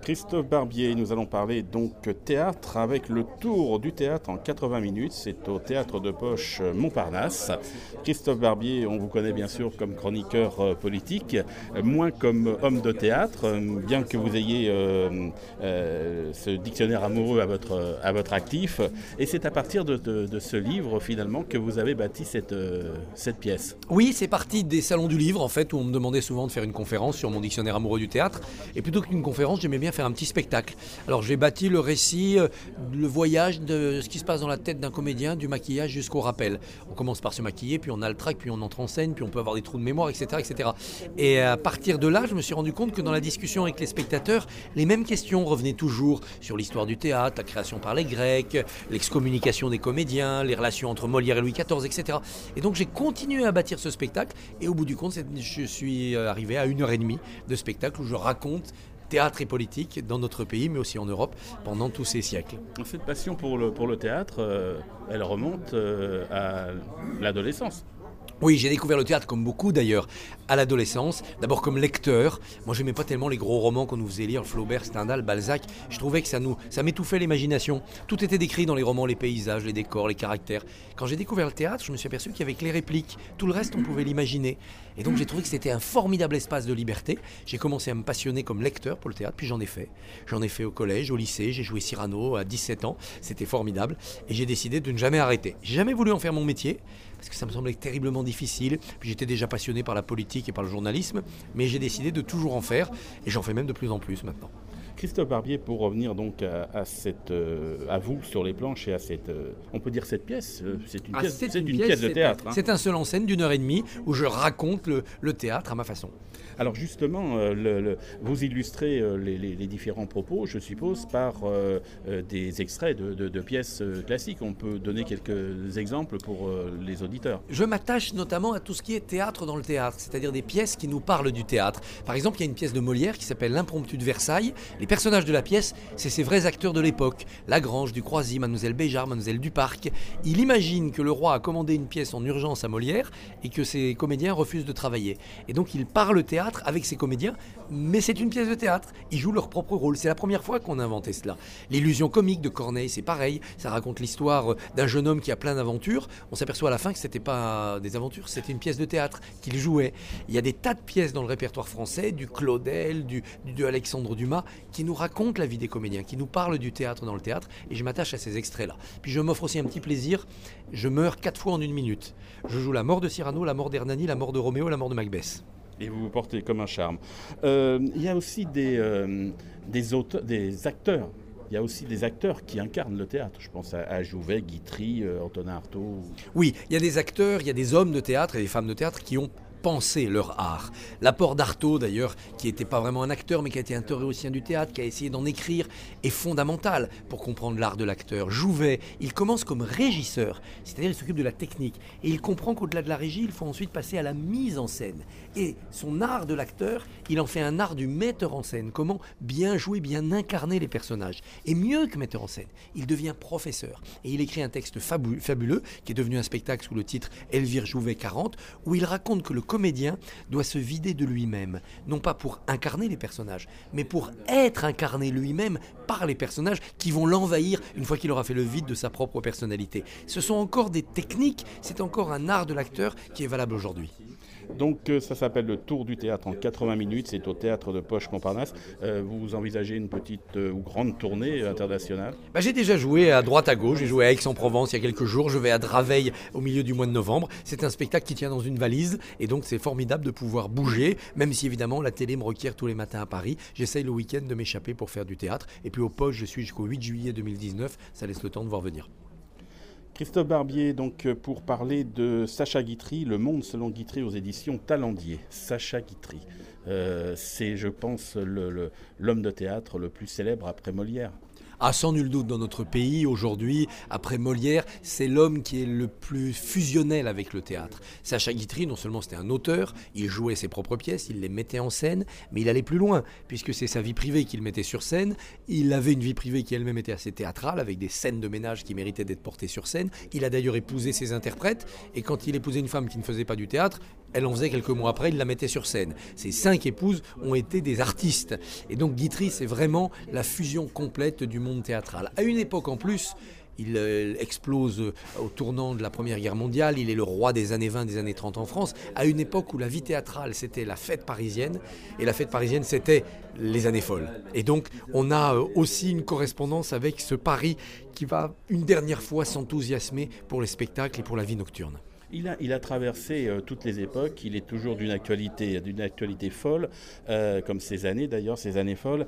Christophe Barbier, nous allons parler donc théâtre avec le tour du théâtre en 80 minutes. C'est au Théâtre de Poche Montparnasse. Christophe Barbier, on vous connaît bien sûr comme chroniqueur politique, moins comme homme de théâtre, bien que vous ayez ce dictionnaire amoureux à votre actif. Et c'est à partir de ce livre finalement que vous avez bâti cette pièce. Oui, c'est parti des salons du livre en fait, où on me demandait souvent de faire une conférence sur mon dictionnaire amoureux du théâtre. Et plutôt qu'une conférence, j'aimais bien faire un petit spectacle. Alors j'ai bâti le récit, le voyage de ce qui se passe dans la tête d'un comédien, du maquillage jusqu'au rappel. On commence par se maquiller, puis on a le trac, puis on entre en scène, puis on peut avoir des trous de mémoire, etc., etc. Et à partir de là, je me suis rendu compte que dans la discussion avec les spectateurs, les mêmes questions revenaient toujours sur l'histoire du théâtre, la création par les Grecs, l'excommunication des comédiens, les relations entre Molière et Louis XIV, etc. Et donc j'ai continué à bâtir ce spectacle, et au bout du compte, je suis arrivé à 1h30 de spectacle où je raconte théâtre et politique dans notre pays, mais aussi en Europe, pendant tous ces siècles. Cette passion pour le théâtre, elle remonte à l'adolescence. Oui, j'ai découvert le théâtre, comme beaucoup d'ailleurs, à l'adolescence. D'abord comme lecteur. Moi, j'aimais pas tellement les gros romans qu'on nous faisait lire, Flaubert, Stendhal, Balzac. Je trouvais que ça m'étouffait l'imagination. Tout était décrit dans les romans, les paysages, les décors, les caractères. Quand j'ai découvert le théâtre, je me suis aperçu qu'il y avait que les répliques. Tout le reste, on pouvait l'imaginer. Et donc, j'ai trouvé que c'était un formidable espace de liberté. J'ai commencé à me passionner comme lecteur pour le théâtre, puis j'en ai fait. J'en ai fait au collège, au lycée. J'ai joué Cyrano à 17 ans. C'était formidable. Et j'ai décidé de ne jamais arrêter. J'ai jamais voulu en faire mon métier, parce que ça me semblait terriblement difficile. Puis j'étais déjà passionné par la politique et par le journalisme, mais j'ai décidé de toujours en faire, et j'en fais même de plus en plus maintenant. Christophe Barbier, pour revenir donc à vous sur les planches et à on peut dire cette pièce, c'est une pièce de théâtre. C'est un seul en scène d'1h30 où je raconte le théâtre à ma façon. Alors justement, vous illustrez les différents propos, je suppose, par des extraits de pièces classiques. On peut donner quelques exemples pour les auditeurs. Je m'attache notamment à tout ce qui est théâtre dans le théâtre, c'est-à-dire des pièces qui nous parlent du théâtre. Par exemple, il y a une pièce de Molière qui s'appelle L'Impromptu de Versailles. Les personnages de la pièce, c'est ces vrais acteurs de l'époque. Lagrange, Ducroisy, Mademoiselle Béjart, Mademoiselle Duparc. Il imagine que le roi a commandé une pièce en urgence à Molière et que ses comédiens refusent de travailler. Et donc il part le théâtre avec ses comédiens, mais c'est une pièce de théâtre. Ils jouent leur propre rôle. C'est la première fois qu'on a inventé cela. L'illusion comique de Corneille, c'est pareil. Ça raconte l'histoire d'un jeune homme qui a plein d'aventures. On s'aperçoit à la fin que c'était pas des aventures, c'était une pièce de théâtre qu'il jouait. Il y a des tas de pièces dans le répertoire français, du Claudel, de Alexandre Dumas, qui nous raconte la vie des comédiens, qui nous parle du théâtre dans le théâtre, et je m'attache à ces extraits-là. Puis je m'offre aussi un petit plaisir, je meurs 4 fois en 1 minute. Je joue la mort de Cyrano, la mort d'Hernani, la mort de Roméo, la mort de Macbeth. Et vous vous portez comme un charme. Il y a aussi des acteurs. Il y a aussi des acteurs qui incarnent le théâtre. Je pense à Jouvet, Guitry, Antonin Artaud. Oui, il y a des acteurs, il y a des hommes de théâtre et des femmes de théâtre qui ont penser leur art. L'apport d'Artaud, d'ailleurs, qui n'était pas vraiment un acteur, mais qui a été un théoricien du théâtre, qui a essayé d'en écrire, est fondamental pour comprendre l'art de l'acteur. Jouvet, il commence comme régisseur, c'est-à-dire il s'occupe de la technique, et il comprend qu'au-delà de la régie, il faut ensuite passer à la mise en scène. Et son art de l'acteur, il en fait un art du metteur en scène. Comment bien jouer, bien incarner les personnages. Et mieux que metteur en scène, il devient professeur. Et il écrit un texte fabuleux, qui est devenu un spectacle sous le titre Elvire Jouvet 40, où il raconte que le comédien doit se vider de lui-même, non pas pour incarner les personnages, mais pour être incarné lui-même par les personnages qui vont l'envahir une fois qu'il aura fait le vide de sa propre personnalité. Ce sont encore des techniques, c'est encore un art de l'acteur qui est valable aujourd'hui. Donc ça s'appelle le Tour du théâtre en 80 minutes, c'est au Théâtre de Poche Montparnasse. Vous envisagez une petite ou grande tournée internationale ? J'ai déjà joué à droite à gauche, j'ai joué à Aix-en-Provence il y a quelques jours, je vais à Draveil au milieu du mois de novembre. C'est un spectacle qui tient dans une valise et donc c'est formidable de pouvoir bouger, même si évidemment la télé me requiert tous les matins à Paris. J'essaye le week-end de m'échapper pour faire du théâtre et puis au Poche je suis jusqu'au 8 juillet 2019, ça laisse le temps de voir venir. Christophe Barbier, donc pour parler de Sacha Guitry, Le Monde selon Guitry aux éditions Talendier. Sacha Guitry, c'est je pense l'homme de théâtre le plus célèbre après Molière. Sans nul doute, dans notre pays, aujourd'hui, après Molière, c'est l'homme qui est le plus fusionnel avec le théâtre. Sacha Guitry, non seulement c'était un auteur, il jouait ses propres pièces, il les mettait en scène, mais il allait plus loin, puisque c'est sa vie privée qu'il mettait sur scène. Il avait une vie privée qui elle-même était assez théâtrale, avec des scènes de ménage qui méritaient d'être portées sur scène. Il a d'ailleurs épousé ses interprètes, et quand il épousait une femme qui ne faisait pas du théâtre, Elle en faisait quelques mois après, il la mettait sur scène. Ses 5 épouses ont été des artistes. Et donc Guitry, c'est vraiment la fusion complète du monde théâtral. À une époque en plus, il explose au tournant de la Première Guerre mondiale, il est le roi des années 20, des années 30 en France, à une époque où la vie théâtrale c'était la fête parisienne, et la fête parisienne c'était les années folles. Et donc on a aussi une correspondance avec ce Paris qui va une dernière fois s'enthousiasmer pour les spectacles et pour la vie nocturne. Il a traversé toutes les époques, il est toujours d'une actualité folle, comme ces années d'ailleurs, ces années folles.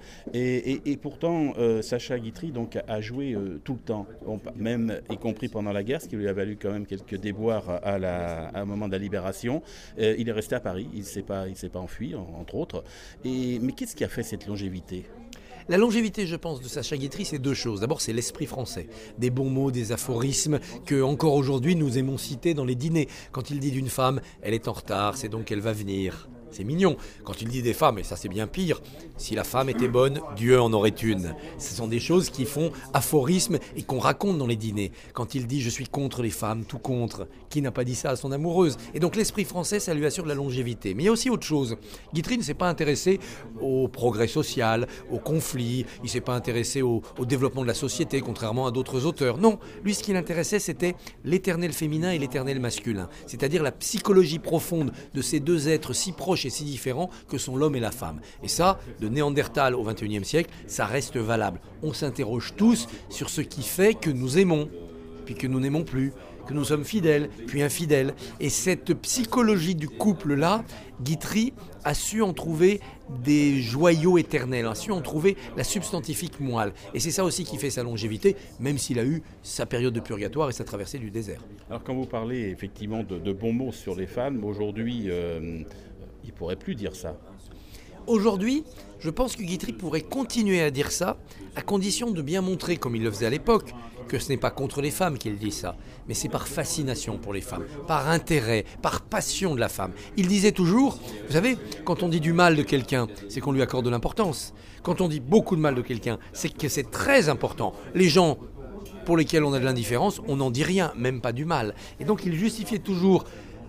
Et pourtant, Sacha Guitry donc, a joué tout le temps, même y compris pendant la guerre, ce qui lui a valu quand même quelques déboires à un moment de la libération. Il est resté à Paris, il ne s'est pas enfui, entre autres. Mais qu'est-ce qui a fait cette longévité ? La longévité, je pense, de Sacha Guitry, c'est 2 choses. D'abord, c'est l'esprit français. Des bons mots, des aphorismes que, encore aujourd'hui, nous aimons citer dans les dîners. Quand il dit d'une femme, elle est en retard, c'est donc qu'elle va venir. C'est mignon. Quand il dit des femmes, et ça c'est bien pire, si la femme était bonne, Dieu en aurait une. Ce sont des choses qui font aphorisme et qu'on raconte dans les dîners. Quand il dit je suis contre les femmes, tout contre, qui n'a pas dit ça à son amoureuse? Et donc l'esprit français, ça lui assure de la longévité. Mais il y a aussi autre chose. Guitry ne s'est pas intéressé au progrès social, au conflit, il ne s'est pas intéressé au développement de la société, contrairement à d'autres auteurs. Non, lui ce qui l'intéressait, c'était l'éternel féminin et l'éternel masculin. C'est-à-dire la psychologie profonde de ces 2 êtres si proches et si différents que sont l'homme et la femme. Et ça, de Néandertal au XXIe siècle, ça reste valable. On s'interroge tous sur ce qui fait que nous aimons, puis que nous n'aimons plus, que nous sommes fidèles, puis infidèles. Et cette psychologie du couple-là, Guitry a su en trouver des joyaux éternels, a su en trouver la substantifique moelle. Et c'est ça aussi qui fait sa longévité, même s'il a eu sa période de purgatoire et sa traversée du désert. Alors quand vous parlez effectivement de bons mots sur les femmes, aujourd'hui, il ne pourrait plus dire ça. Aujourd'hui, je pense que Guitry pourrait continuer à dire ça, à condition de bien montrer, comme il le faisait à l'époque, que ce n'est pas contre les femmes qu'il dit ça, mais c'est par fascination pour les femmes, par intérêt, par passion de la femme. Il disait toujours, vous savez, quand on dit du mal de quelqu'un, c'est qu'on lui accorde de l'importance. Quand on dit beaucoup de mal de quelqu'un, c'est que c'est très important. Les gens pour lesquels on a de l'indifférence, on n'en dit rien, même pas du mal. Et donc il justifiait toujours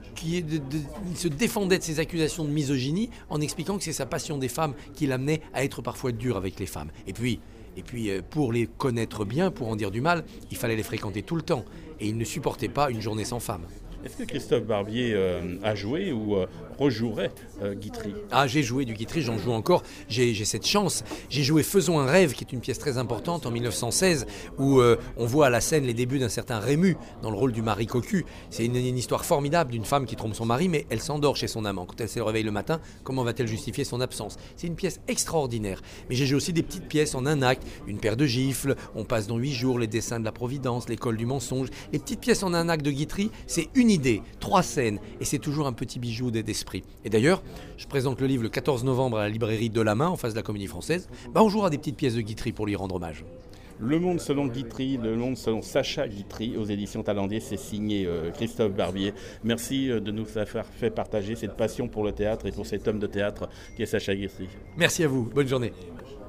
il se défendait de ces accusations de misogynie en expliquant que c'est sa passion des femmes qui l'amenait à être parfois dur avec les femmes. Et puis, pour les connaître bien, pour en dire du mal, il fallait les fréquenter tout le temps. Et il ne supportait pas une journée sans femme. Est-ce que Christophe Barbier a joué ou rejouerait Guitry ? Ah, j'ai joué du Guitry, j'en joue encore, j'ai cette chance. J'ai joué Faisons un rêve, qui est une pièce très importante en 1916, où on voit à la scène les débuts d'un certain Rému, dans le rôle du mari cocu. C'est une histoire formidable d'une femme qui trompe son mari, mais elle s'endort chez son amant. Quand elle se réveille le matin, comment va-t-elle justifier son absence ? C'est une pièce extraordinaire. Mais j'ai joué aussi des petites pièces en un acte, Une paire de gifles, On passe dans 8 jours, Les dessins de la Providence, L'école du mensonge. Les petites pièces en un acte de Guitry, c'est une idée, 3 scènes, et c'est toujours un petit bijou d'esprit. Et d'ailleurs, je présente le livre le 14 novembre à la librairie de la Main, en face de la Comédie Française. On jouera des petites pièces de Guitry pour lui rendre hommage. Le monde selon Guitry, le monde selon Sacha Guitry, aux éditions Talendier, c'est signé Christophe Barbier. Merci de nous avoir fait partager cette passion pour le théâtre et pour cet homme de théâtre qui est Sacha Guitry. Merci à vous, bonne journée.